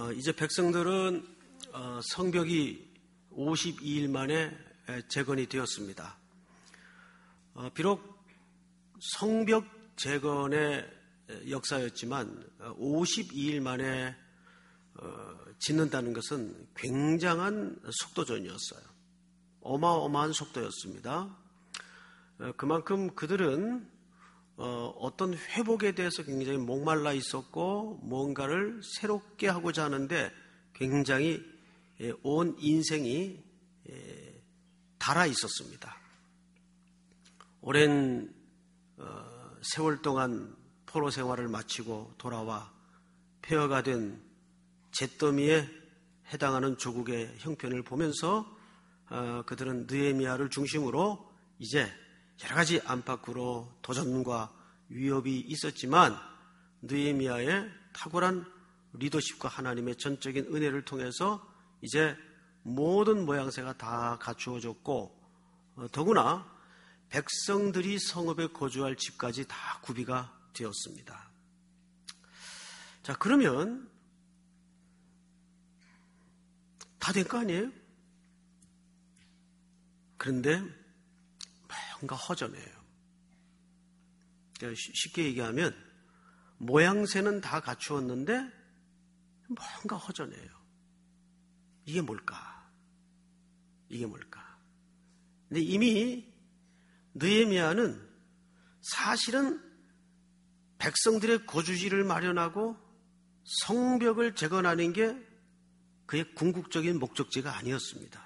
이제 백성들은 성벽이 52일 만에 재건이 되었습니다. 비록 성벽 재건의 역사였지만 52일 만에 짓는다는 것은 굉장한 속도전이었어요. 어마어마한 속도였습니다. 그만큼 그들은 어떤 회복에 대해서 굉장히 목말라 있었고 뭔가를 새롭게 하고자 하는데 굉장히 온 인생이 달아 있었습니다. 오랜 세월 동안 포로 생활을 마치고 돌아와 폐허가 된 잿더미에 해당하는 조국의 형편을 보면서 그들은 느헤미야를 중심으로 이제 여러 가지 안팎으로 도전과 위협이 있었지만 느헤미야의 탁월한 리더십과 하나님의 전적인 은혜를 통해서 이제 모든 모양새가 다 갖추어졌고 더구나 백성들이 성읍에 거주할 집까지 다 구비가 되었습니다. 자, 그러면 다 된 거 아니에요? 그런데 뭔가 허전해요. 쉽게 얘기하면 모양새는 다 갖추었는데 뭔가 허전해요. 이게 뭘까? 근데 이미 느헤미야는 사실은 백성들의 거주지를 마련하고 성벽을 재건하는 게 그의 궁극적인 목적지가 아니었습니다.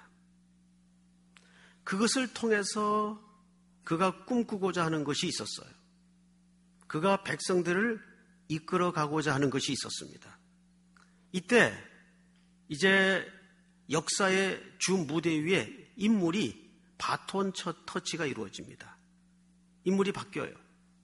그것을 통해서 그가 꿈꾸고자 하는 것이 있었어요. 그가 백성들을 이끌어 가고자 하는 것이 있었습니다. 이때 이제 역사의 주 무대 위에 인물이 바톤 터치가 이루어집니다. 인물이 바뀌어요.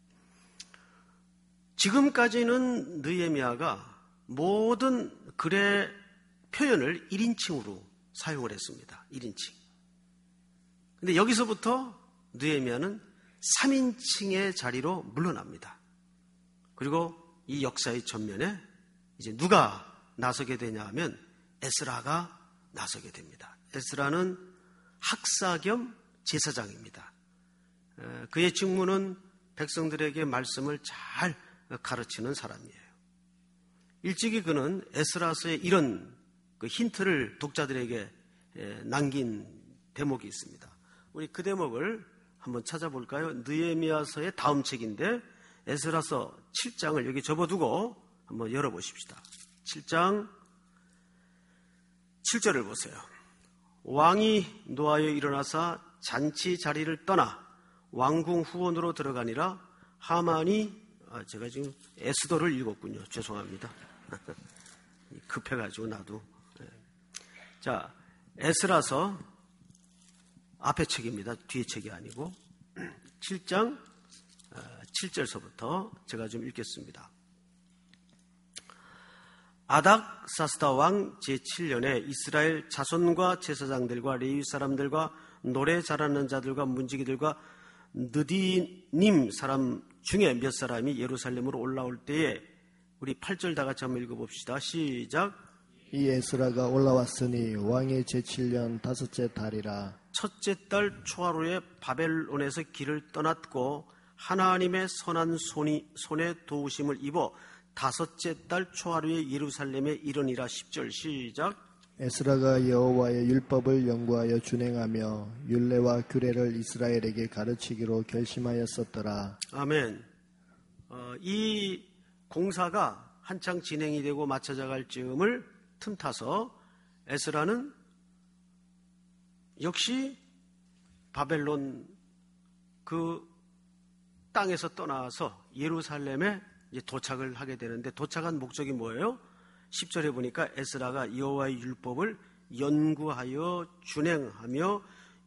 지금까지는 느헤미야가 모든 글의 표현을 1인칭으로 사용을 했습니다. 1인칭. 근데 여기서부터 느헤미야는 3인칭의 자리로 물러납니다. 그리고 이 역사의 전면에 이제 누가 나서게 되냐 하면 에스라가 나서게 됩니다. 에스라는 학사 겸 제사장입니다. 그의 직무는 백성들에게 말씀을 잘 가르치는 사람이에요. 일찍이 그는 에스라서의 이런 그 힌트를 독자들에게 남긴 대목이 있습니다. 우리 그 대목을 한번 찾아볼까요? 느헤미야서의 다음 책인데 에스라서 7장을 여기 접어두고 한번 열어보십시다. 7장 7절을 보세요. 왕이 노하여 일어나사 잔치 자리를 떠나 왕궁 후원으로 들어가니라. 하만이 제가 지금 에스더를 읽었군요. 죄송합니다. 급해가지고 나도. 자, 에스라서 앞에 책입니다. 뒤에 책이 아니고 7장 7절서부터 제가 좀 읽겠습니다. 아닥사스다 왕 제7년에 이스라엘 자손과 제사장들과 레위 사람들과 노래 잘하는 자들과 문지기들과 느디님 사람 중에 몇 사람이 예루살렘으로 올라올 때에 우리 8절 다 같이 한번 읽어봅시다. 시작. 이 에스라가 올라왔으니 왕의 제7년 다섯째 달이라. 첫째 달 초하루에 바벨론에서 길을 떠났고 하나님의 선한 손에 도우심을 입어 다섯째 달 초하루에 예루살렘에 이르니라. 10절 시작. 에스라가 여호와의 율법을 연구하여 준행하며 율례와 규례를 이스라엘에게 가르치기로 결심하였었더라. 아멘. 이 공사가 한창 진행이 되고 맞춰져 갈 즈음을 틈타서 에스라는 역시 바벨론 그 땅에서 떠나서 예루살렘에 이제 도착을 하게 되는데 도착한 목적이 뭐예요? 10절에 보니까 에스라가 여호와의 율법을 연구하여 준행하며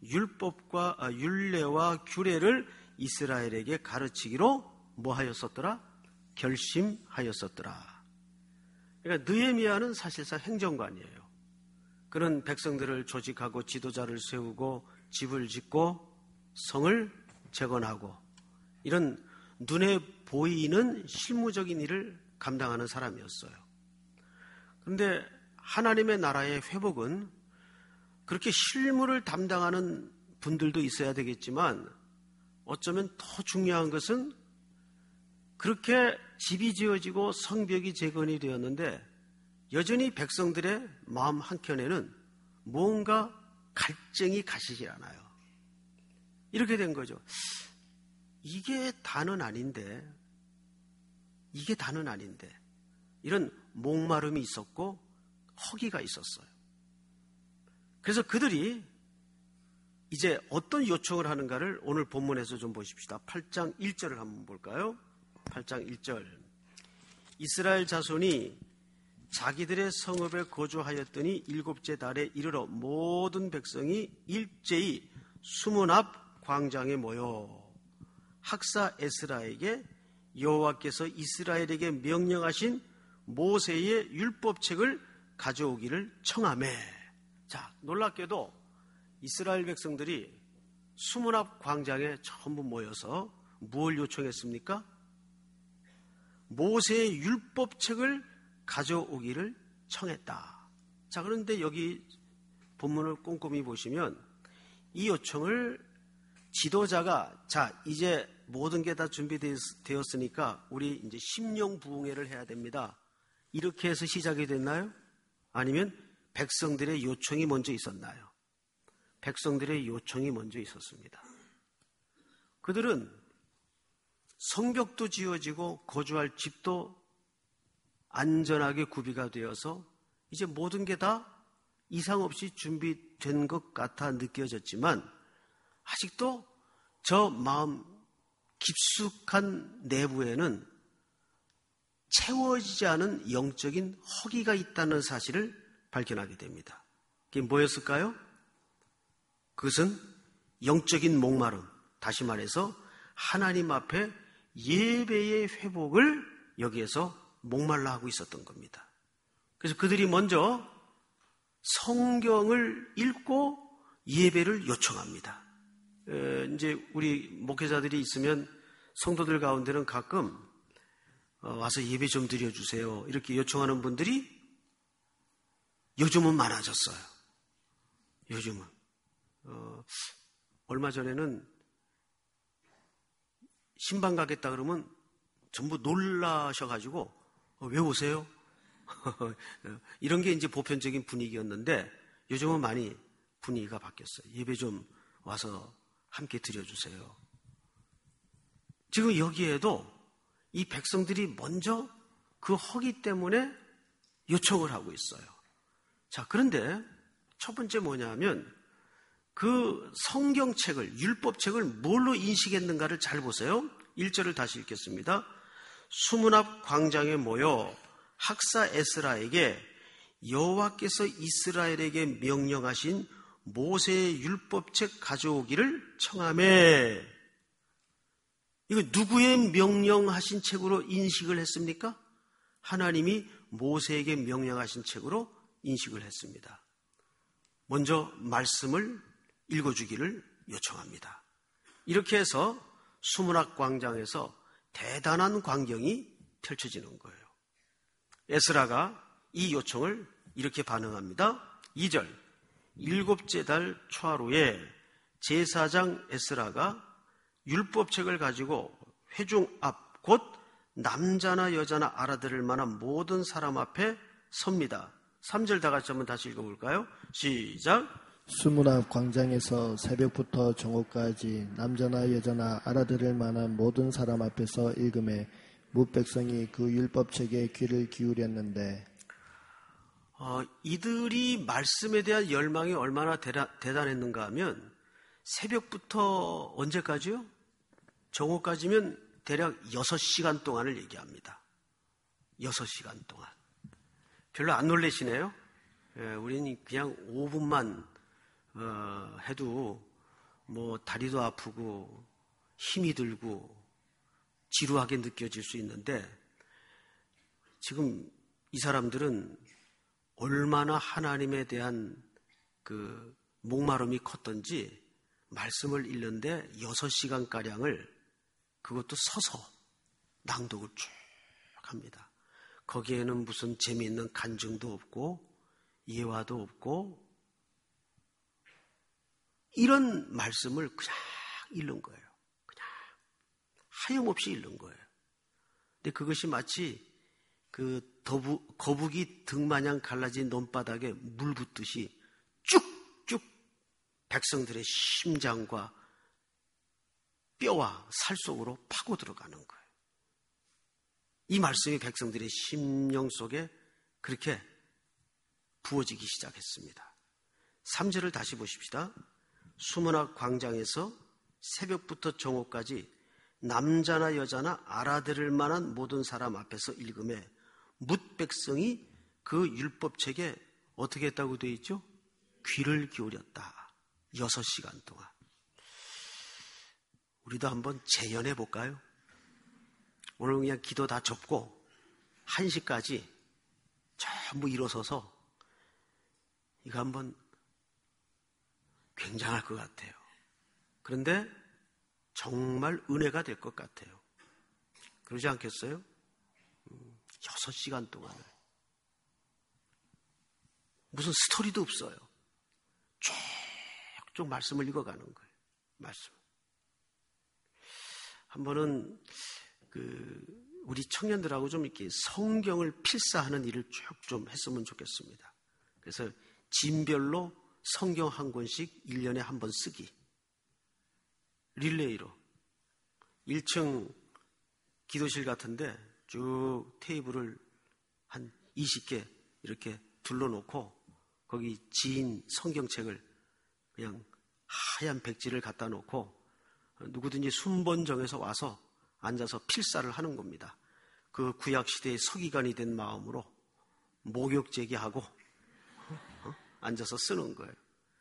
율례와 규례를 이스라엘에게 가르치기로 뭐 하였었더라? 결심하였었더라. 그러니까 느헤미야는 사실상 행정관이에요. 그는 백성들을 조직하고 지도자를 세우고 집을 짓고 성을 재건하고 이런 눈에 보이는 실무적인 일을 감당하는 사람이었어요. 그런데 하나님의 나라의 회복은 그렇게 실무를 담당하는 분들도 있어야 되겠지만 어쩌면 더 중요한 것은 그렇게 집이 지어지고 성벽이 재건이 되었는데 여전히 백성들의 마음 한켠에는 뭔가 갈증이 가시질 않아요. 이렇게 된 거죠. 이게 다는 아닌데 이런 목마름이 있었고 허기가 있었어요. 그래서 그들이 이제 어떤 요청을 하는가를 오늘 본문에서 좀 보십시다. 8장 1절을 한번 볼까요? 8장 1절. 이스라엘 자손이 자기들의 성읍에 거주하였더니 일곱째 달에 이르러 모든 백성이 일제히 수문 앞 광장에 모여 학사 에스라에게 여호와께서 이스라엘에게 명령하신 모세의 율법책을 가져오기를 청하매. 자, 놀랍게도 이스라엘 백성들이 수문 앞 광장에 전부 모여서 무엇을 요청했습니까? 모세의 율법책을 가져오기를 청했다. 자, 그런데 여기 본문을 꼼꼼히 보시면 이 요청을 지도자가 자, 이제 모든 게 다 준비되었으니까 우리 이제 심령부흥회를 해야 됩니다. 이렇게 해서 시작이 됐나요? 아니면 백성들의 요청이 먼저 있었나요? 백성들의 요청이 먼저 있었습니다. 그들은 성벽도 지어지고 거주할 집도 안전하게 구비가 되어서 이제 모든 게 다 이상 없이 준비된 것 같아 느껴졌지만 아직도 저 마음 깊숙한 내부에는 채워지지 않은 영적인 허기가 있다는 사실을 발견하게 됩니다. 그게 뭐였을까요? 그것은 영적인 목마름, 다시 말해서 하나님 앞에 예배의 회복을 여기에서 목말라 하고 있었던 겁니다. 그래서 그들이 먼저 성경을 읽고 예배를 요청합니다. 이제 우리 목회자들이 있으면 성도들 가운데는 가끔 와서 예배 좀 드려주세요 이렇게 요청하는 분들이 요즘은 많아졌어요. 요즘은 얼마 전에는 신방 가겠다 그러면 전부 놀라셔가지고 왜 오세요? 이런 게 이제 보편적인 분위기였는데 요즘은 많이 분위기가 바뀌었어요. 예배 좀 와서 함께 드려주세요. 지금 여기에도 이 백성들이 먼저 그 허기 때문에 요청을 하고 있어요. 자, 그런데 첫 번째 뭐냐면 그 성경책을, 율법책을 뭘로 인식했는가를 잘 보세요. 1절을 다시 읽겠습니다. 수문 앞 광장에 모여 학사 에스라에게 여호와께서 이스라엘에게 명령하신 모세의 율법책 가져오기를 청하매. 이거 누구의 명령하신 책으로 인식을 했습니까? 하나님이 모세에게 명령하신 책으로 인식을 했습니다. 먼저 말씀을 읽어주기를 요청합니다. 이렇게 해서 수문학 광장에서 대단한 광경이 펼쳐지는 거예요. 에스라가 이 요청을 이렇게 반응합니다. 2절, 일곱째 달 초하루에 제사장 에스라가 율법책을 가지고 회중 앞 곧 남자나 여자나 알아들을 만한 모든 사람 앞에 섭니다. 3절 다 같이 한번 다시 읽어볼까요? 시작. 수문 앞 광장에서 새벽부터 정오까지 남자나 여자나 알아들을 만한 모든 사람 앞에서 읽음에 무백성이 그 율법책에 귀를 기울였는데 이들이 말씀에 대한 열망이 얼마나 대단했는가 하면 새벽부터 언제까지요? 정오까지면 대략 6시간 동안을 얘기합니다. 6시간 동안. 별로 안 놀라시네요? 우리는 그냥 5분만 해도 뭐 다리도 아프고 힘이 들고 지루하게 느껴질 수 있는데 지금 이 사람들은 얼마나 하나님에 대한 그 목마름이 컸던지 말씀을 읽는데 6시간가량을 그것도 서서 낭독을 쭉 합니다. 거기에는 무슨 재미있는 간증도 없고 예화도 없고 이런 말씀을 그냥 읽는 거예요. 그냥 하염없이 읽는 거예요. 근데 그것이 마치 그 거북이 등마냥 갈라진 논바닥에 물 붓듯이 쭉쭉 백성들의 심장과 뼈와 살 속으로 파고 들어가는 거예요. 이 말씀이 백성들의 심령 속에 그렇게 부어지기 시작했습니다. 3절을 다시 보십시다. 수문학 광장에서 새벽부터 정오까지 남자나 여자나 알아들을 만한 모든 사람 앞에서 읽음에 뭇 백성이 그 율법책에 어떻게 했다고 되어 있죠? 귀를 기울였다. 6시간 동안. 우리도 한번 재연해 볼까요? 오늘 그냥 기도 다 접고 1시까지 전부 일어서서 이거 한번 굉장할 것 같아요. 그런데 정말 은혜가 될 것 같아요. 그러지 않겠어요? 6시간 동안을. 무슨 스토리도 없어요. 쭉쭉 말씀을 읽어가는 거예요. 말씀. 한 번은 우리 청년들하고 좀 이렇게 성경을 필사하는 일을 쭉 좀 했으면 좋겠습니다. 그래서 진별로 성경 한 권씩 1년에 한 번 쓰기. 릴레이로 1층 기도실 같은데 쭉 테이블을 한 20개 이렇게 둘러놓고 거기 지인 성경책을 그냥 하얀 백지를 갖다 놓고 누구든지 순번 정해서 와서 앉아서 필사를 하는 겁니다. 그 구약시대의 서기관이 된 마음으로 목욕 제기하고 앉아서 쓰는 거예요.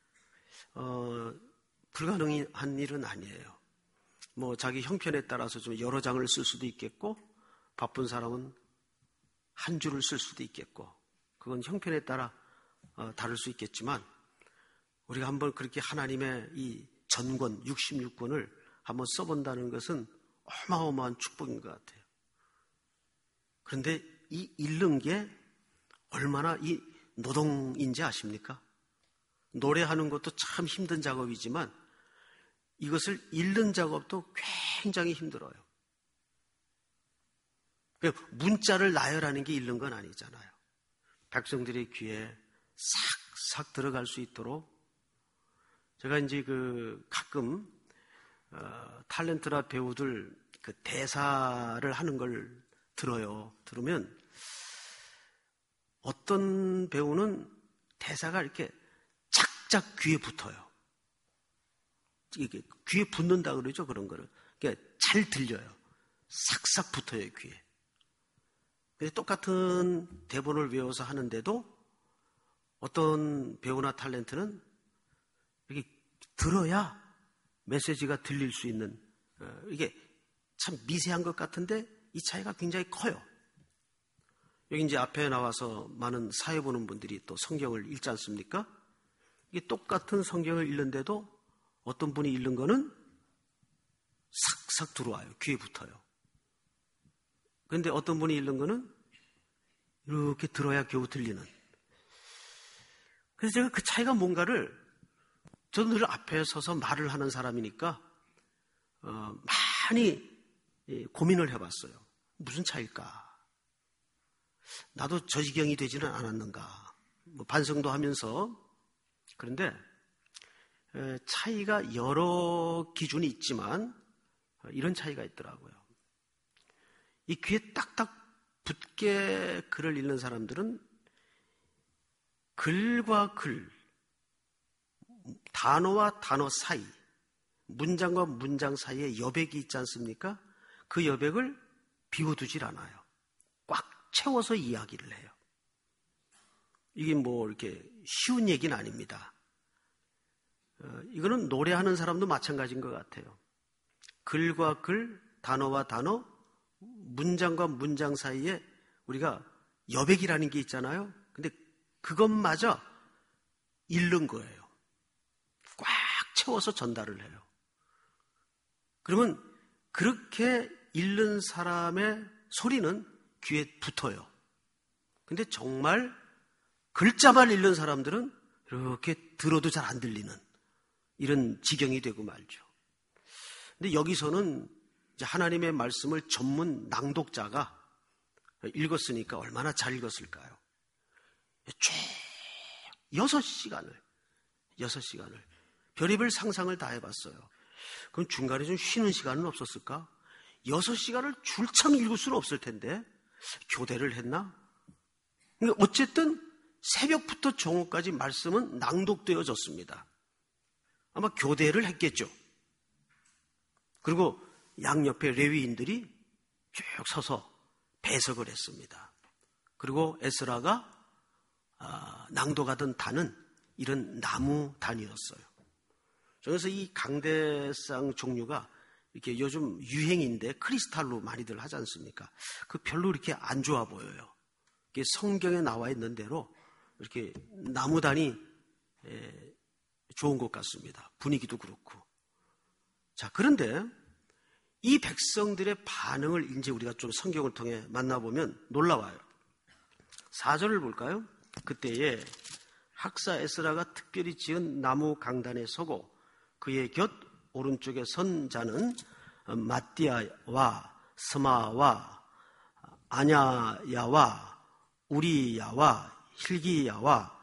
불가능한 일은 아니에요. 뭐 자기 형편에 따라서 좀 여러 장을 쓸 수도 있겠고 바쁜 사람은 한 줄을 쓸 수도 있겠고 그건 형편에 따라 다를 수 있겠지만 우리가 한번 그렇게 하나님의 이 전권 66권을 한번 써본다는 것은 어마어마한 축복인 것 같아요. 그런데 이 읽는 게 얼마나 이 노동인지 아십니까? 노래하는 것도 참 힘든 작업이지만 이것을 읽는 작업도 굉장히 힘들어요. 문자를 나열하는 게 읽는 건 아니잖아요. 백성들의 귀에 싹싹 들어갈 수 있도록 제가 이제 가끔 탤런트나 배우들 그 대사를 하는 걸 들어요. 들으면 어떤 배우는 대사가 이렇게 착착 귀에 붙어요. 이게 귀에 붙는다 그러죠, 그런 거를. 그러니까 잘 들려요. 싹싹 붙어요, 귀에. 근데 똑같은 대본을 외워서 하는데도 어떤 배우나 탤런트는 이렇게 들어야 메시지가 들릴 수 있는 이게 참 미세한 것 같은데 이 차이가 굉장히 커요. 여기 이제 앞에 나와서 많은 사회 보는 분들이 또 성경을 읽지 않습니까? 이게 똑같은 성경을 읽는데도 어떤 분이 읽는 거는 싹싹 들어와요. 귀에 붙어요. 그런데 어떤 분이 읽는 거는 이렇게 들어야 겨우 들리는. 그래서 제가 그 차이가 뭔가를 저는 늘 앞에 서서 말을 하는 사람이니까 많이 고민을 해봤어요. 무슨 차이일까? 나도 저 지경이 되지는 않았는가? 반성도 하면서. 그런데 차이가 여러 기준이 있지만 이런 차이가 있더라고요. 이 귀에 딱딱 붙게 글을 읽는 사람들은 글과 글, 단어와 단어 사이, 문장과 문장 사이에 여백이 있지 않습니까? 그 여백을 비워두질 않아요. 꽉 채워서 이야기를 해요. 이게 뭐 이렇게 쉬운 얘기는 아닙니다. 이거는 노래하는 사람도 마찬가지인 것 같아요. 글과 글, 단어와 단어, 문장과 문장 사이에 우리가 여백이라는 게 있잖아요. 근데 그것마저 읽는 거예요. 꽉 채워서 전달을 해요. 그러면 그렇게 읽는 사람의 소리는 귀에 붙어요. 근데 정말 글자만 읽는 사람들은 이렇게 들어도 잘 안 들리는 이런 지경이 되고 말죠. 근데 여기서는 이제 하나님의 말씀을 전문 낭독자가 읽었으니까 얼마나 잘 읽었을까요? 쭉 6시간을 별의별 상상을 다 해봤어요. 그럼 중간에 좀 쉬는 시간은 없었을까? 6시간을 줄창 읽을 수는 없을 텐데 교대를 했나? 어쨌든 새벽부터 정오까지 말씀은 낭독되어졌습니다. 아마 교대를 했겠죠. 그리고 양옆에 레위인들이 쭉 서서 배석을 했습니다. 그리고 에스라가 낭독하던 단은 이런 나무 단이었어요. 그래서 이 강대상 종류가 이렇게 요즘 유행인데 크리스탈로 많이들 하지 않습니까? 그 별로 이렇게 안 좋아 보여요. 이게 성경에 나와 있는 대로 이렇게 나무단이 좋은 것 같습니다. 분위기도 그렇고. 자, 그런데 이 백성들의 반응을 이제 우리가 좀 성경을 통해 만나보면 놀라워요. 4절을 볼까요? 그때에 학사 에스라가 특별히 지은 나무 강단에 서고 그의 곁 오른쪽에 선 자는 마띠아와 스마와 아냐야와 우리야와 힐기야와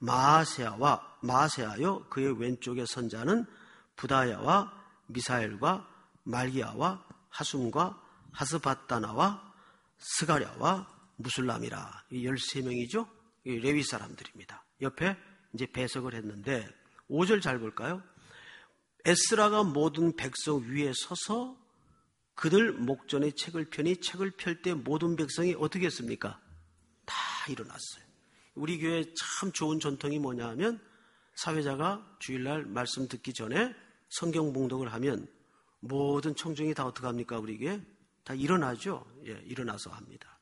마세야여 그의 왼쪽에 선 자는 부다야와 미사엘과 말기야와 하숨과 하스바다나와 스가랴와 무술람이라. 이 13명이죠? 레위 사람들입니다. 옆에 이제 배석을 했는데 5절 잘 볼까요? 에스라가 모든 백성 위에 서서 그들 목전에 책을 펴니 책을 펼 때 모든 백성이 어떻게 했습니까? 다 일어났어요. 우리 교회 참 좋은 전통이 뭐냐 하면 사회자가 주일날 말씀 듣기 전에 성경 봉독을 하면 모든 청중이 다 어떻게 합니까? 우리 교회 다 일어나죠. 예, 일어나서 합니다.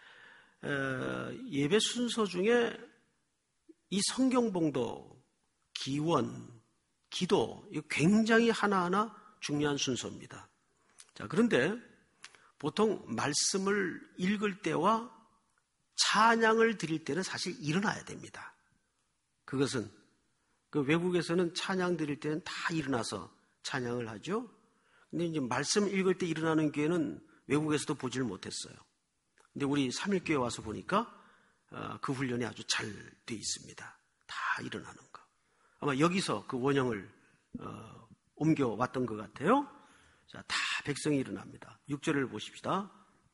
예배 순서 중에 이 성경 봉독, 기원, 기도 이거 굉장히 하나하나 중요한 순서입니다. 자, 그런데 보통 말씀을 읽을 때와 찬양을 드릴 때는 사실 일어나야 됩니다. 그것은 그 외국에서는 찬양 드릴 때는 다 일어나서 찬양을 하죠. 근데 이제 말씀 읽을 때 일어나는 교회는 외국에서도 보지를 못했어요. 근데 우리 3일교회 와서 보니까 그 훈련이 아주 잘 돼 있습니다. 다 일어나는 거. 아마 여기서 그 원형을 옮겨왔던 것 같아요. 자, 다 백성이 일어납니다. 6절을 보십시다.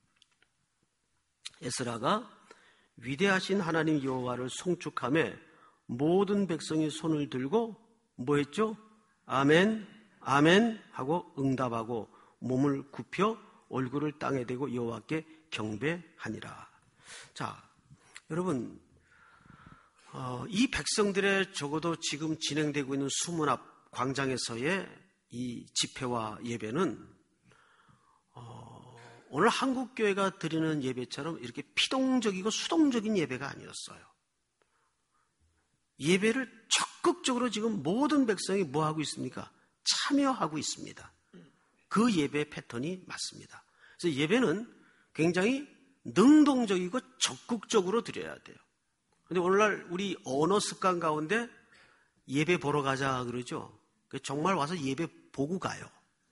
에스라가 위대하신 하나님 여호와를 송축하며 모든 백성이 손을 들고 뭐 했죠? 아멘, 아멘 하고 응답하고 몸을 굽혀 얼굴을 땅에 대고 여호와께 경배하니라. 자, 여러분 이 백성들의 적어도 지금 진행되고 있는 수문 앞 광장에서의 이 집회와 예배는 오늘 한국교회가 드리는 예배처럼 이렇게 피동적이고 수동적인 예배가 아니었어요. 예배를 적극적으로 지금 모든 백성이 뭐 하고 있습니까? 참여하고 있습니다. 그 예배 패턴이 맞습니다. 그래서 예배는 굉장히 능동적이고 적극적으로 드려야 돼요. 근데 오늘날 우리 언어 습관 가운데 예배 보러 가자 그러죠. 정말 와서 예배 보고 가요.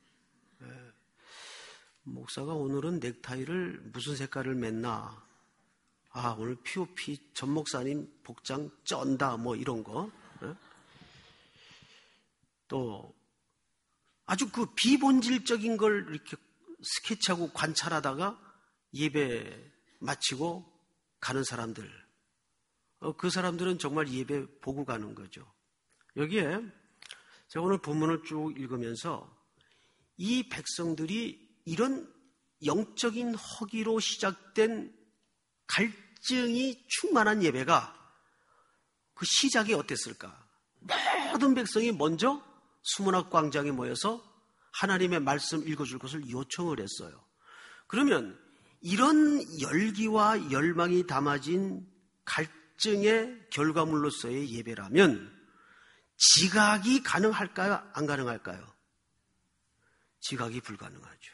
목사가 오늘은 넥타이를 무슨 색깔을 맸나? 아, 오늘 POP 전 목사님 복장 쩐다 뭐 이런 거. 또 아주 그 비본질적인 걸 이렇게 스케치하고 관찰하다가 예배 마치고 가는 사람들. 그 사람들은 정말 예배 보고 가는 거죠. 여기에 제가 오늘 본문을 쭉 읽으면서 이 백성들이 이런 영적인 허기로 시작된 갈증이 충만한 예배가 그 시작이 어땠을까? 모든 백성이 먼저 수문학 광장에 모여서 하나님의 말씀 읽어줄 것을 요청을 했어요. 그러면 이런 열기와 열망이 담아진 갈증의 결과물로서의 예배라면 지각이 가능할까요? 안 가능할까요? 지각이 불가능하죠.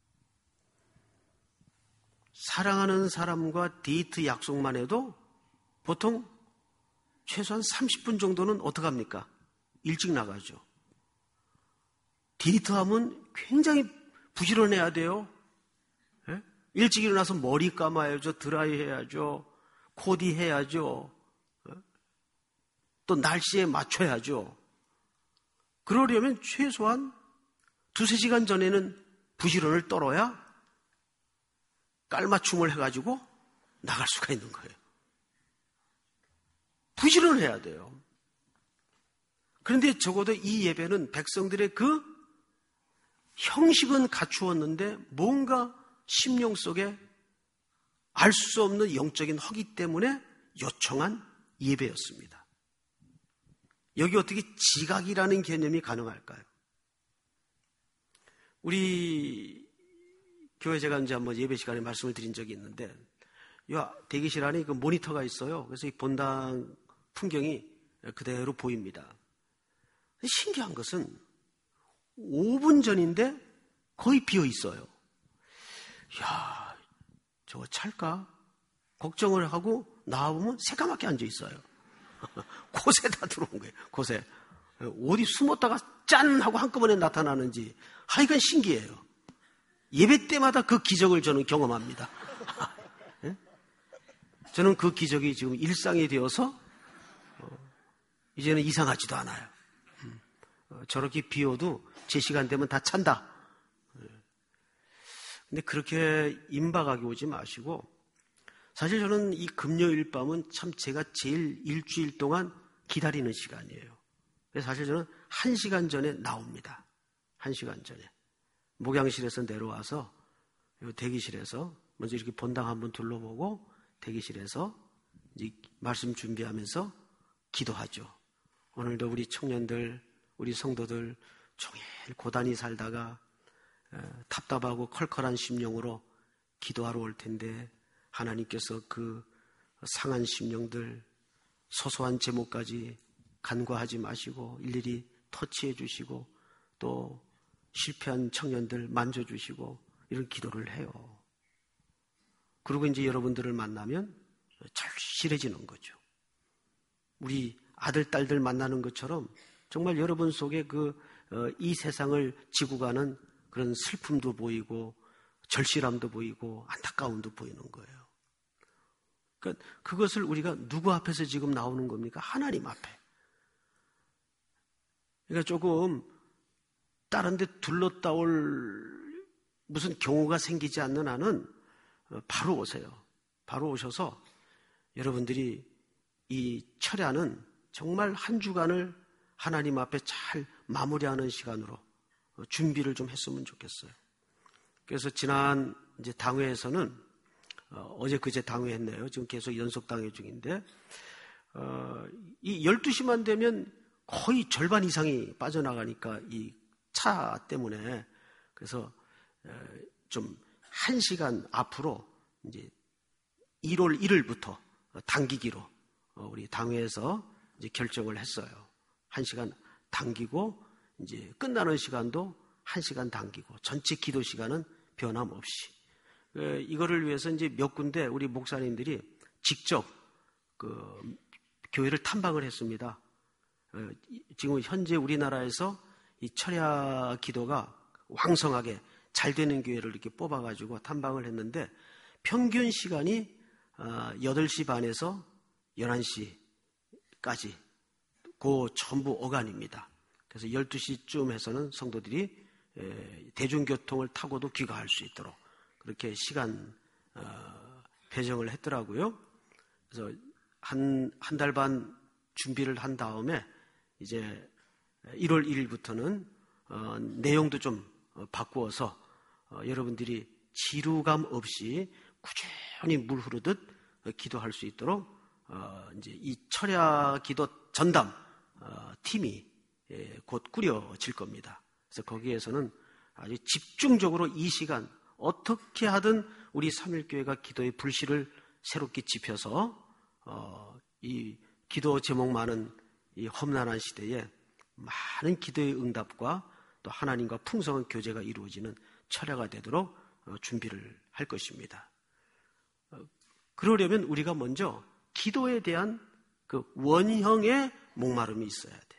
사랑하는 사람과 데이트 약속만 해도 보통 최소한 30분 정도는 어떡합니까? 일찍 나가죠. 데이트하면 굉장히 부지런해야 돼요. 예? 일찍 일어나서 머리 감아야죠. 드라이 해야죠. 코디 해야죠. 예? 또 날씨에 맞춰야죠. 그러려면 최소한 2-3시간 전에는 부지런을 떨어야 깔맞춤을 해가지고 나갈 수가 있는 거예요. 부지런해야 돼요. 그런데 적어도 이 예배는 백성들의 그 형식은 갖추었는데 뭔가 심령 속에 알 수 없는 영적인 허기 때문에 요청한 예배였습니다. 여기 어떻게 지각이라는 개념이 가능할까요? 우리 교회 제가 이제 한번 예배 시간에 말씀을 드린 적이 있는데, 대기실 안에 그 모니터가 있어요. 그래서 이 본당 풍경이 그대로 보입니다. 신기한 것은 5분 전인데 거의 비어 있어요. 야, 저거 찰까? 걱정을 하고 나와보면 새까맣게 앉아 있어요. 곳에 다 들어온 거예요. 곳에. 어디 숨었다가 짠! 하고 한꺼번에 나타나는지 하여간 신기해요. 예배 때마다 그 기적을 저는 경험합니다. 저는 그 기적이 지금 일상이 되어서 이제는 이상하지도 않아요. 저렇게 비워도 제 시간 되면 다 찬다. 근데 그렇게 임박하게 오지 마시고, 사실 저는 이 금요일 밤은 참 제가 제일 일주일 동안 기다리는 시간이에요. 그래서 사실 저는 1시간 전에 나옵니다. 1시간 전에. 목양실에서 내려와서 대기실에서 먼저 이렇게 본당 한번 둘러보고 대기실에서 이제 말씀 준비하면서 기도하죠. 오늘도 우리 청년들, 우리 성도들 종일 고단히 살다가 답답하고 컬컬한 심령으로 기도하러 올 텐데 하나님께서 그 상한 심령들 소소한 제목까지 간과하지 마시고 일일이 터치해 주시고 또 실패한 청년들 만져주시고 이런 기도를 해요. 그리고 이제 여러분들을 만나면 절실해지는 거죠. 우리 아들, 딸들 만나는 것처럼 정말 여러분 속에 이 세상을 지고 가는 그런 슬픔도 보이고 절실함도 보이고 안타까움도 보이는 거예요. 그러니까 그것을 우리가 누구 앞에서 지금 나오는 겁니까? 하나님 앞에. 그러니까 조금 다른 데 둘러따올 무슨 경우가 생기지 않는 한은 바로 오세요. 바로 오셔서 여러분들이 이 철야는 정말 한 주간을 하나님 앞에 잘 마무리하는 시간으로 준비를 좀 했으면 좋겠어요. 그래서 지난 이제 당회에서는 어제 그제 당회했네요. 지금 계속 연속 당회 중인데 이 12시만 되면 거의 절반 이상이 빠져나가니까 이 차 때문에 그래서 좀 1시간 앞으로 이제 1월 1일부터 당기기로 우리 당회에서 이제 결정을 했어요. 1시간 당기고 이제 끝나는 시간도 1시간 당기고 전체 기도 시간은 변함없이 이거를 위해서 이제 몇 군데 우리 목사님들이 직접 교회를 탐방을 했습니다. 지금 현재 우리나라에서 이 철야 기도가 왕성하게 잘 되는 교회를 이렇게 뽑아가지고 탐방을 했는데 평균 시간이 8시 반에서 11시까지 그 전부 어간입니다. 그래서 12시쯤 해서는 성도들이 대중교통을 타고도 귀가할 수 있도록 그렇게 시간 배정을 했더라고요. 그래서 한 달 반 준비를 한 다음에 이제 1월 1일부터는 내용도 좀 바꾸어서 여러분들이 지루감 없이 꾸준히 물 흐르듯 기도할 수 있도록 이제 이 철야 기도 전담 팀이 곧 꾸려질 겁니다. 그래서 거기에서는 아주 집중적으로 이 시간 어떻게 하든 우리 삼일교회가 기도의 불씨를 새롭게 지펴서 이 기도 제목 많은 이 험난한 시대에 많은 기도의 응답과 또 하나님과 풍성한 교제가 이루어지는 철야가 되도록 준비를 할 것입니다. 그러려면 우리가 먼저 기도에 대한 그 원형의 목마름이 있어야 돼요.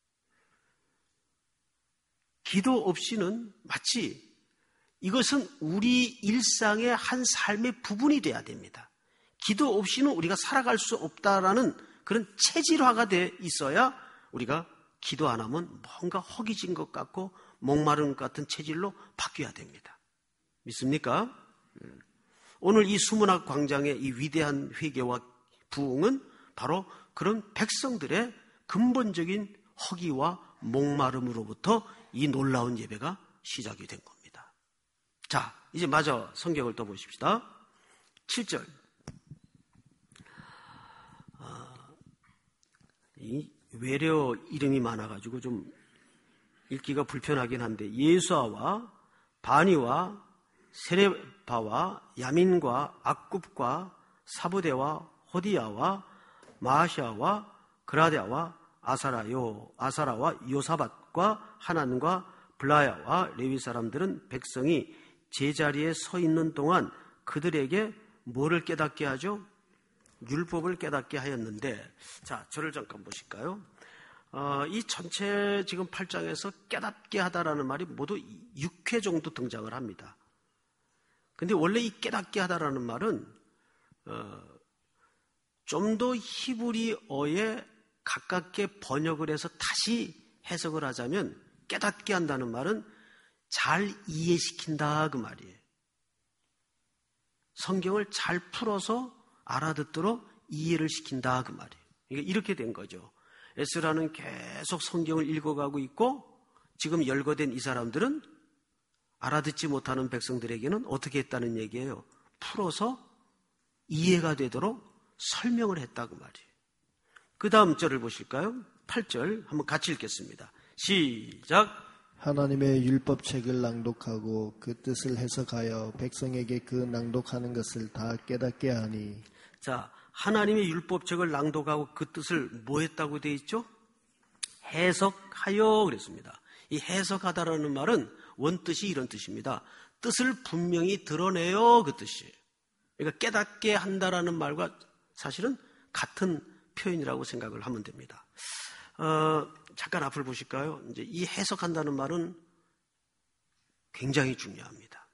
기도 없이는 마치 이것은 우리 일상의 한 삶의 부분이 돼야 됩니다. 기도 없이는 우리가 살아갈 수 없다라는 그런 체질화가 돼 있어야 우리가 기도 안 하면 뭔가 허기진 것 같고 목마른 것 같은 체질로 바뀌어야 됩니다. 믿습니까? 오늘 이 수문학 광장의 이 위대한 회개와 부흥은 바로 그런 백성들의 근본적인 허기와 목마름으로부터 이 놀라운 예배가 시작이 된 겁니다. 자, 이제 마저 성경을 또 보십시다. 7절. 이 외려 이름이 많아가지고 좀 읽기가 불편하긴 한데, 예수아와 바니와 세레바와 야민과 악굽과 사부대와 호디야와 마시아와 그라데아와 아사라와 요사밧과 하난과 블라야와 레위 사람들은 백성이 제자리에 서 있는 동안 그들에게 뭐를 깨닫게 하죠? 율법을 깨닫게 하였는데, 자, 저를 잠깐 보실까요? 이 전체 지금 8장에서 깨닫게 하다라는 말이 모두 6회 정도 등장을 합니다. 근데 원래 이 깨닫게 하다라는 말은 좀 더 히브리어에 가깝게 번역을 해서 다시 해석을 하자면, 깨닫게 한다는 말은 잘 이해시킨다 그 말이에요. 성경을 잘 풀어서 알아듣도록 이해를 시킨다 그 말이에요. 그러니까 이렇게 된 거죠. 에스라는 계속 성경을 읽어가고 있고, 지금 열거된 이 사람들은 알아듣지 못하는 백성들에게는 어떻게 했다는 얘기예요? 풀어서 이해가 되도록 설명을 했다 그 말이에요. 그 다음 절을 보실까요? 8절 한번 같이 읽겠습니다. 시작. 하나님의 율법책을 낭독하고 그 뜻을 해석하여 백성에게 그 낭독하는 것을 다 깨닫게 하니. 자, 하나님의 율법책을 낭독하고 그 뜻을 뭐 했다고 되어 있죠? 해석하여 그랬습니다. 이 해석하다라는 말은 원뜻이 이런 뜻입니다. 뜻을 분명히 드러내요 그 뜻이에요. 그러니까 깨닫게 한다라는 말과 사실은 같은 표현이라고 생각을 하면 됩니다. 잠깐 앞을 보실까요? 이제 이 해석한다는 말은 굉장히 중요합니다.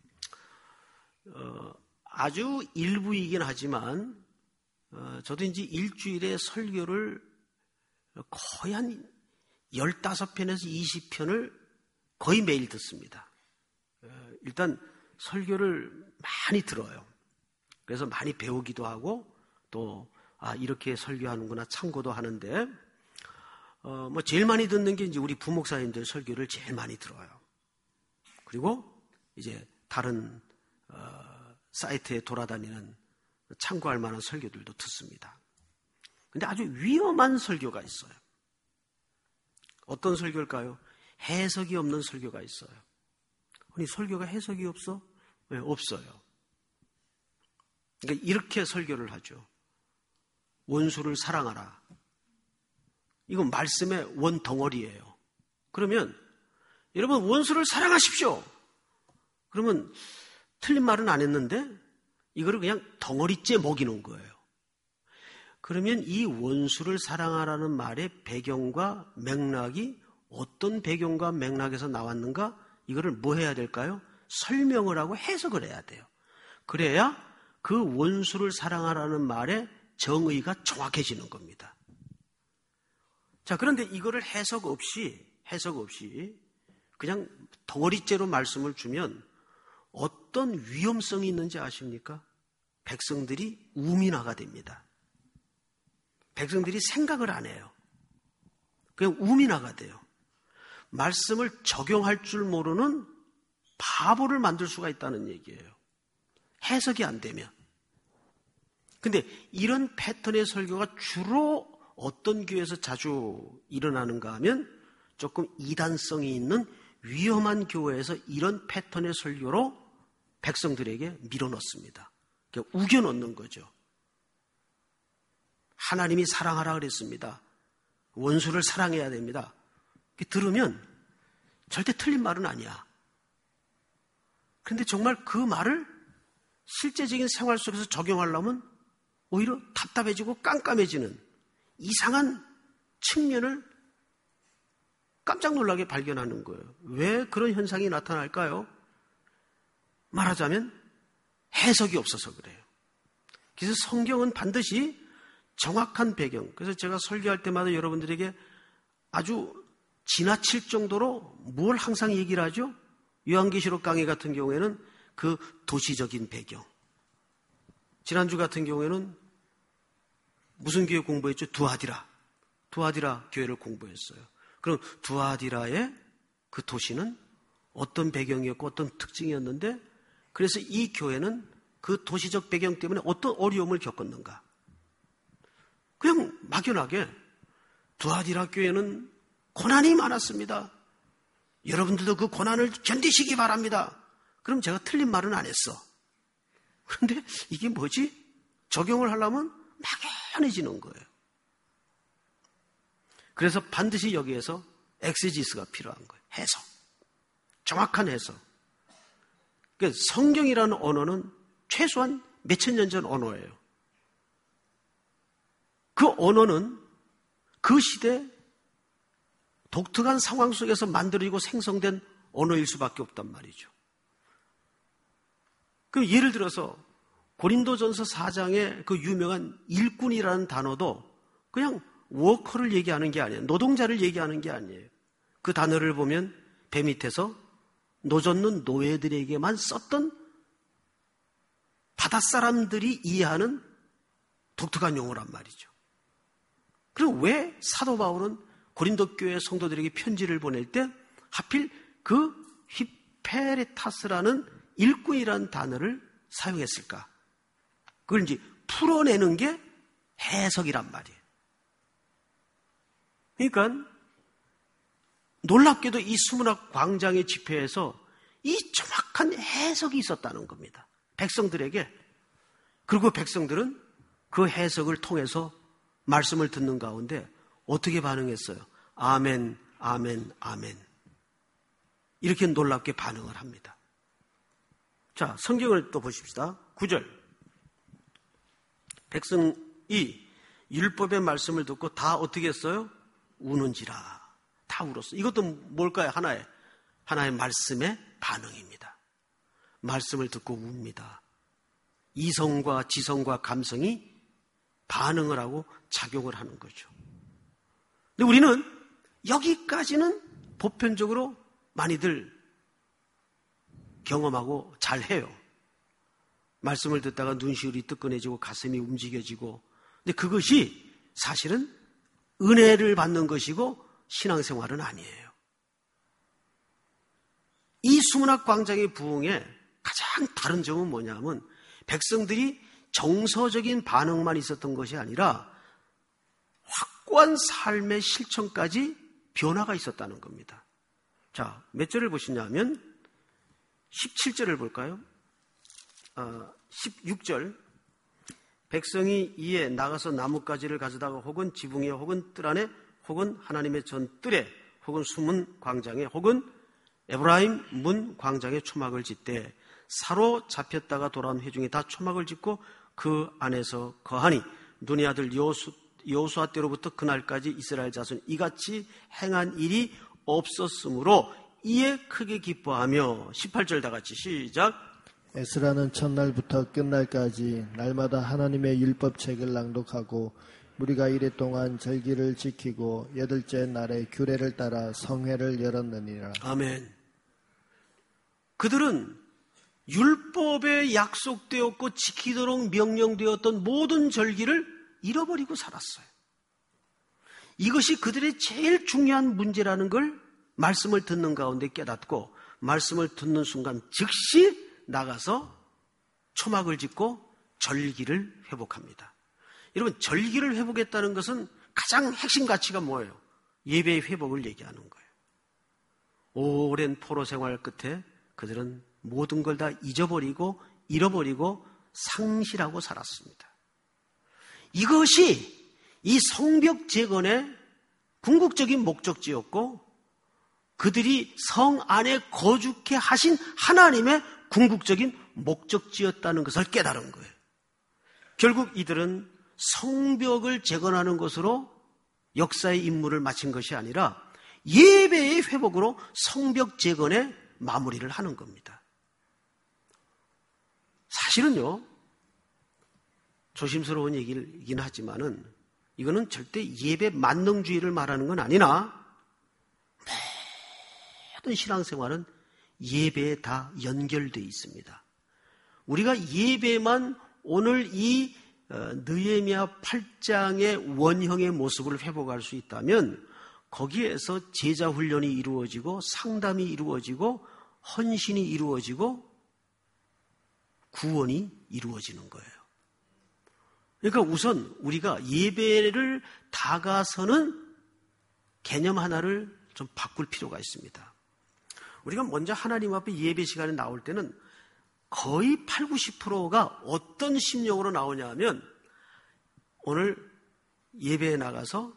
아주 일부이긴 하지만 저도 이제 일주일에 설교를 거의 한 15편에서 20편을 거의 매일 듣습니다. 일단 설교를 많이 들어요. 그래서 많이 배우기도 하고 또 이렇게 설교하는구나 참고도 하는데, 뭐 제일 많이 듣는 게 이제 우리 부목사님들 설교를 제일 많이 들어요. 그리고 이제 다른 사이트에 돌아다니는 참고할 만한 설교들도 듣습니다. 근데 아주 위험한 설교가 있어요. 어떤 설교일까요? 해석이 없는 설교가 있어요. 아니, 설교가 해석이 없어? 네, 없어요. 그러니까 이렇게 설교를 하죠. 원수를 사랑하라. 이건 말씀의 원 덩어리예요. 그러면 여러분 원수를 사랑하십시오. 그러면 틀린 말은 안 했는데 이거를 그냥 덩어리째 먹이는 거예요. 그러면 이 원수를 사랑하라는 말의 배경과 맥락이 어떤 배경과 맥락에서 나왔는가? 이거를 뭐 해야 될까요? 설명을 하고 해석을 해야 돼요. 그래야 그 원수를 사랑하라는 말의 정의가 정확해지는 겁니다. 자, 그런데 이거를 해석 없이 그냥 덩어리째로 말씀을 주면 어떤 위험성이 있는지 아십니까? 백성들이 우민화가 됩니다. 백성들이 생각을 안 해요. 그냥 우민화가 돼요. 말씀을 적용할 줄 모르는 바보를 만들 수가 있다는 얘기예요. 해석이 안 되면. 근데 이런 패턴의 설교가 주로 어떤 교회에서 자주 일어나는가 하면 조금 이단성이 있는 위험한 교회에서 이런 패턴의 설교로 백성들에게 밀어넣습니다. 그러니까 우겨넣는 거죠. 하나님이 사랑하라 그랬습니다. 원수를 사랑해야 됩니다. 들으면 절대 틀린 말은 아니야. 그런데 정말 그 말을 실제적인 생활 속에서 적용하려면 오히려 답답해지고 깜깜해지는 이상한 측면을 깜짝 놀라게 발견하는 거예요. 왜 그런 현상이 나타날까요? 말하자면 해석이 없어서 그래요. 그래서 성경은 반드시 정확한 배경, 그래서 제가 설교할 때마다 여러분들에게 아주 지나칠 정도로 뭘 항상 얘기를 하죠? 요한계시록 강의 같은 경우에는 그 도시적인 배경. 지난주 같은 경우에는 무슨 교회 공부했죠? 두아디라 교회를 공부했어요. 그럼 두아디라의 그 도시는 어떤 배경이었고 어떤 특징이었는데, 그래서 이 교회는 그 도시적 배경 때문에 어떤 어려움을 겪었는가? 그냥 막연하게 두아디라 교회는 고난이 많았습니다. 여러분들도 그 고난을 견디시기 바랍니다. 그럼 제가 틀린 말은 안 했어. 그런데 이게 뭐지? 적용을 하려면 막연해지는 거예요. 그래서 반드시 여기에서 엑세지스가 필요한 거예요. 해석. 정확한 해석. 그러니까 성경이라는 언어는 최소한 몇천 년 전 언어예요. 그 언어는 그 시대 독특한 상황 속에서 만들어지고 생성된 언어일 수밖에 없단 말이죠. 그럼 예를 들어서 고린도전서 4장의 그 유명한 일꾼이라는 단어도 그냥 워커를 얘기하는 게 아니에요. 노동자를 얘기하는 게 아니에요. 그 단어를 보면 배 밑에서 노젓는 노예들에게만 썼던 바닷사람들이 이해하는 독특한 용어란 말이죠. 그럼 왜 사도 바울은 고린도 교회 성도들에게 편지를 보낼 때 하필 그 히페레타스라는 일꾼이라는 단어를 사용했을까? 그걸 이제 풀어내는 게 해석이란 말이에요. 그러니까 놀랍게도 이 수문학 광장의 집회에서 이 정확한 해석이 있었다는 겁니다. 백성들에게. 그리고 백성들은 그 해석을 통해서 말씀을 듣는 가운데 어떻게 반응했어요? 아멘, 아멘, 아멘. 이렇게 놀랍게 반응을 합니다. 자, 성경을 또 보십시다. 9절. 백성이 율법의 말씀을 듣고 다 어떻게 했어요? 우는지라. 다 울었어요. 이것도 뭘까요? 하나의 말씀의 반응입니다. 말씀을 듣고 웁니다. 이성과 지성과 감성이 반응을 하고 작용을 하는 거죠. 근데 우리는 여기까지는 보편적으로 많이들 경험하고 잘해요. 말씀을 듣다가 눈시울이 뜨끈해지고 가슴이 움직여지고. 근데 그것이 사실은 은혜를 받는 것이고 신앙생활은 아니에요. 이 수문학 광장의 부흥의 가장 다른 점은 뭐냐면 백성들이 정서적인 반응만 있었던 것이 아니라 확고한 삶의 실천까지 변화가 있었다는 겁니다. 자, 몇 절을 보시냐면 17절을 볼까요? 16절. 백성이 이에 나가서 나뭇가지를 가져다가 혹은 지붕 위에 혹은 뜰 안에 혹은 하나님의 전뜰에 혹은 수문 광장에 혹은 에브라임 문 광장에 초막을 짓되 사로잡혔다가 돌아온 회중이 다 초막을 짓고 그 안에서 거하니 눈의 아들 여호수아 때로부터 그날까지 이스라엘 자손 이같이 행한 일이 없었으므로 이에 크게 기뻐하며 18절 다 같이 시작. 에스라는 첫날부터 끝날까지 날마다 하나님의 율법책을 낭독하고 무리가 이래 동안 절기를 지키고 여덟째 날에 규례를 따라 성회를 열었느니라. 아멘. 그들은 율법에 약속되었고 지키도록 명령되었던 모든 절기를 잃어버리고 살았어요. 이것이 그들의 제일 중요한 문제라는 걸 말씀을 듣는 가운데 깨닫고 말씀을 듣는 순간 즉시 나가서 초막을 짓고 절기를 회복합니다. 여러분, 절기를 회복했다는 것은 가장 핵심 가치가 뭐예요? 예배의 회복을 얘기하는 거예요. 오랜 포로 생활 끝에 그들은 모든 걸 다 잊어버리고 잃어버리고 상실하고 살았습니다. 이것이 이 성벽 재건의 궁극적인 목적지였고 그들이 성 안에 거주케 하신 하나님의 궁극적인 목적지였다는 것을 깨달은 거예요. 결국 이들은 성벽을 재건하는 것으로 역사의 임무를 마친 것이 아니라 예배의 회복으로 성벽 재건의 마무리를 하는 겁니다. 사실은요, 조심스러운 얘기이긴 하지만은 이거는 절대 예배 만능주의를 말하는 건 아니나 모든 신앙생활은 예배에 다 연결되어 있습니다. 우리가 예배만 오늘 이 느헤미야 8장의 원형의 모습을 회복할 수 있다면 거기에서 제자 훈련이 이루어지고 상담이 이루어지고 헌신이 이루어지고 구원이 이루어지는 거예요. 그러니까 우선 우리가 예배를 다가서는 개념 하나를 좀 바꿀 필요가 있습니다. 우리가 먼저 하나님 앞에 예배 시간에 나올 때는 거의 80~90%가 어떤 심령으로 나오냐 하면 오늘 예배에 나가서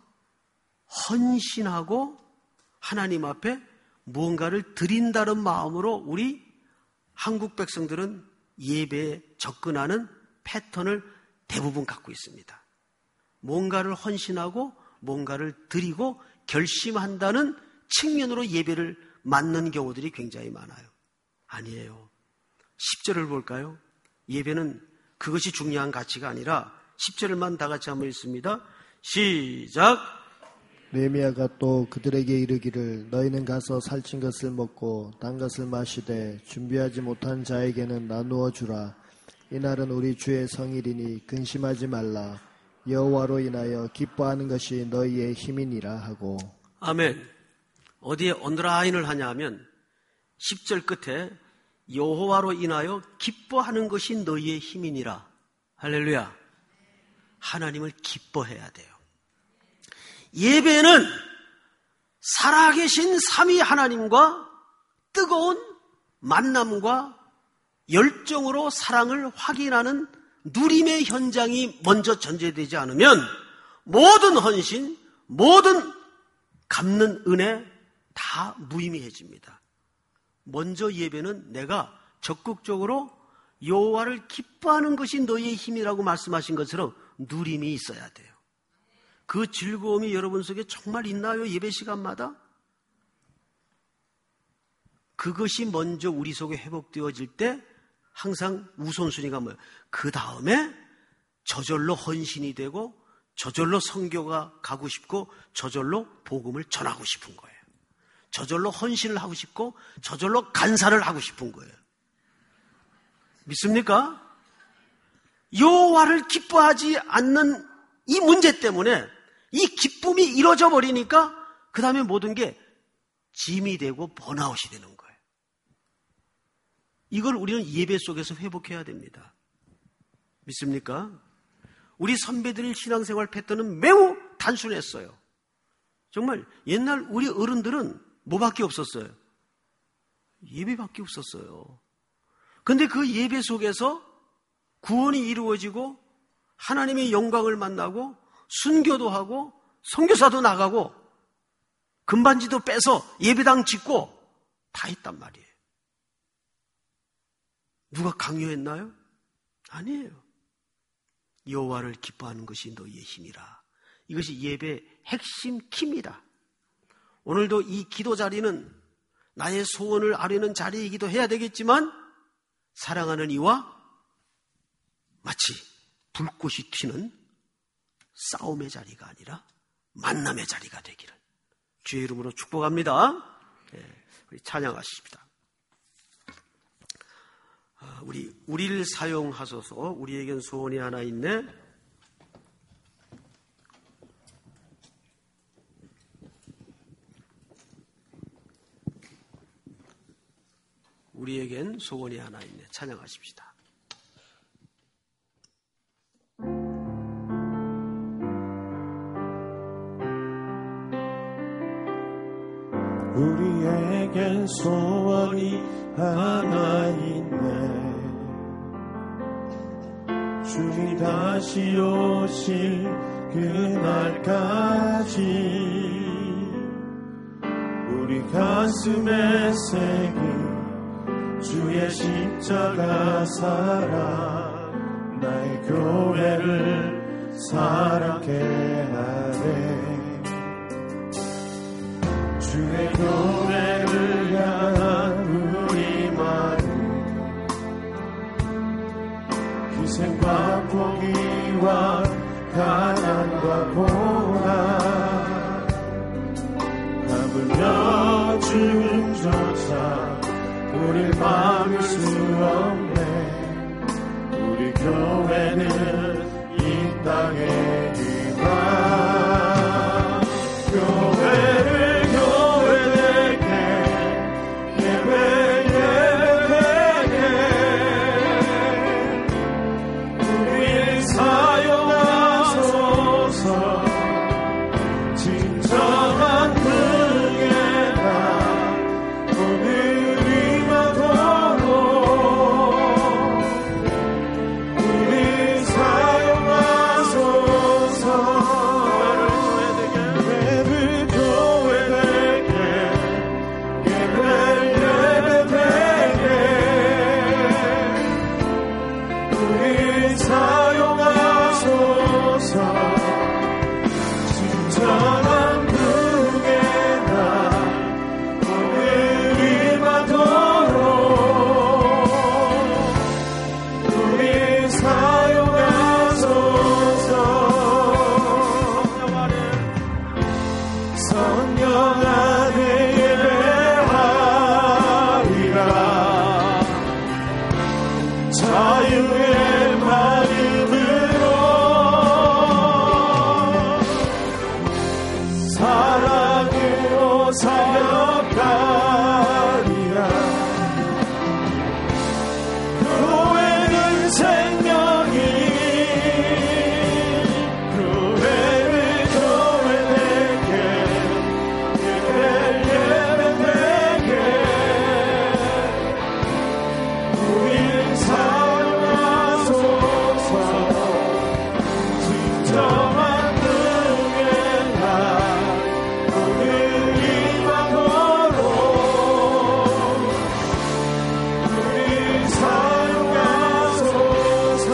헌신하고 하나님 앞에 무언가를 드린다는 마음으로 우리 한국 백성들은 예배에 접근하는 패턴을 대부분 갖고 있습니다. 뭔가를 헌신하고 뭔가를 드리고 결심한다는 측면으로 예배를 맞는 경우들이 굉장히 많아요. 아니에요. 10절을 볼까요? 예배는 그것이 중요한 가치가 아니라 10절만 다 같이 한번 읽습니다. 시작. 느헤미야가 또 그들에게 이르기를 너희는 가서 살찐 것을 먹고 단 것을 마시되 준비하지 못한 자에게는 나누어 주라. 이날은 우리 주의 성일이니 근심하지 말라. 여호와로 인하여 기뻐하는 것이 너희의 힘이니라 하고. 아멘. 어디에 언더라인을 하냐 하면 10절 끝에 여호와로 인하여 기뻐하는 것이 너희의 힘이니라. 할렐루야. 하나님을 기뻐해야 돼요. 예배는 살아계신 삼위 하나님과 뜨거운 만남과 열정으로 사랑을 확인하는 누림의 현장이 먼저 전제되지 않으면 모든 헌신, 모든 갚는 은혜 다 무의미해집니다. 먼저 예배는 내가 적극적으로 여호와를 기뻐하는 것이 너희의 힘이라고 말씀하신 것처럼 누림이 있어야 돼요. 그 즐거움이 여러분 속에 정말 있나요? 예배 시간마다? 그것이 먼저 우리 속에 회복되어질 때 항상 우선순위가 뭐예요? 그 다음에 저절로 헌신이 되고 저절로 선교가 가고 싶고 저절로 복음을 전하고 싶은 거예요. 저절로 헌신을 하고 싶고 저절로 간사를 하고 싶은 거예요. 믿습니까? 여호와를 기뻐하지 않는 이 문제 때문에 이 기쁨이 이루어져 버리니까 그 다음에 모든 게 짐이 되고 번아웃이 되는 거예요. 이걸 우리는 예배 속에서 회복해야 됩니다. 믿습니까? 우리 선배들의 신앙생활 패턴은 매우 단순했어요. 정말 옛날 우리 어른들은 뭐밖에 없었어요? 예배밖에 없었어요. 근데 그 예배 속에서 구원이 이루어지고 하나님의 영광을 만나고 순교도 하고 선교사도 나가고 금반지도 빼서 예배당 짓고 다 했단 말이에요. 누가 강요했나요? 아니에요. 여호와를 기뻐하는 것이 너희의 힘이라. 이것이 예배의 핵심 키입니다. 오늘도 이 기도 자리는 나의 소원을 아뢰는 자리이기도 해야 되겠지만 사랑하는 이와 마치 불꽃이 튀는 싸움의 자리가 아니라 만남의 자리가 되기를 주의 이름으로 축복합니다. 우리 찬양하십시다. 우리를 사용하소서. 우리에겐 소원이 하나 있네. 우리에겐 소원이 하나 있네. 찬양하십시다. 우리에겐 소원이 하나 있네. 주님 다시 오실 그날까지 우리 가슴에 새긴 주의 십자가 사랑 나의 교회를 사랑케 하네. 주의 교회를 향한 우리 마음, 희생과 포기와 가난과 고난, 하물며 죽음조차 우릴 막을 수 없네. 우리 교회는 이 땅의 희망. 교회를 교회되게 예배 예배되게 우릴 사용하소서. 진정한 능에다 오늘 임하도록 우리 사용하소서. 예배 교회되게 예배 예배되게 우리 사용하소서. 진정한 능에다 오늘 임하도록 우리 사용하소서. 성령 안에 예배하리라. 자유의 마음으로 사랑으로 사역하리라. 교회는 생명이니 교회를 교회되게 예배 예배되게 우릴 사용하소서. 진정한 능에다 오늘 임하도록 우리 사용하소서.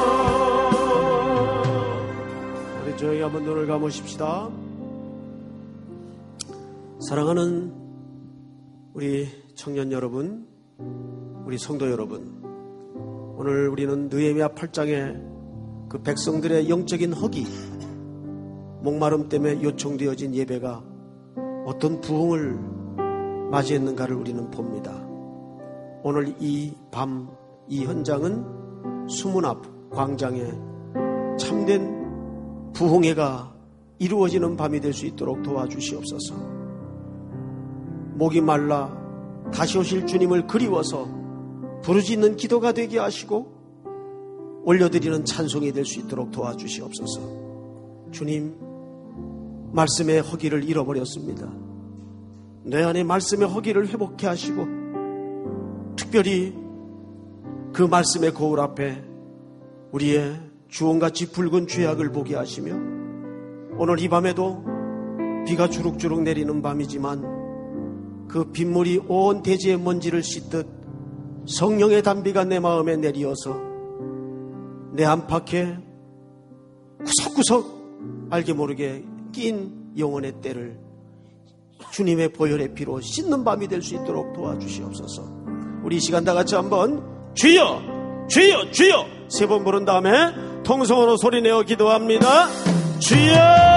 우리 조용히 한번 눈을 감으십시다. 사랑하는 우리 청년 여러분, 우리 성도 여러분, 오늘 우리는 느헤미야 8장의 그 백성들의 영적인 허기, 목마름 때문에 요청되어진 예배가 어떤 부흥을 맞이했는가를 우리는 봅니다. 오늘 이 밤, 이 현장은 수문 앞 광장에 참된 부흥회가 이루어지는 밤이 될 수 있도록 도와주시옵소서. 목이 말라 다시 오실 주님을 그리워서 부르짖는 기도가 되게 하시고 올려드리는 찬송이 될 수 있도록 도와주시옵소서. 주님, 말씀의 허기를 잃어버렸습니다. 내 안에 말씀의 허기를 회복해 하시고 특별히 그 말씀의 거울 앞에 우리의 주홍같이 붉은 죄악을 보게 하시며 오늘 이 밤에도 비가 주룩주룩 내리는 밤이지만 그 빗물이 온 대지의 먼지를 씻듯 성령의 단비가 내 마음에 내리어서 내 안팎에 구석구석 알게 모르게 낀 영혼의 때를 주님의 보혈의 피로 씻는 밤이 될 수 있도록 도와주시옵소서. 우리 이 시간 다 같이 한번 주여 주여 주여 세 번 부른 다음에 통성으로 소리내어 기도합니다. 주여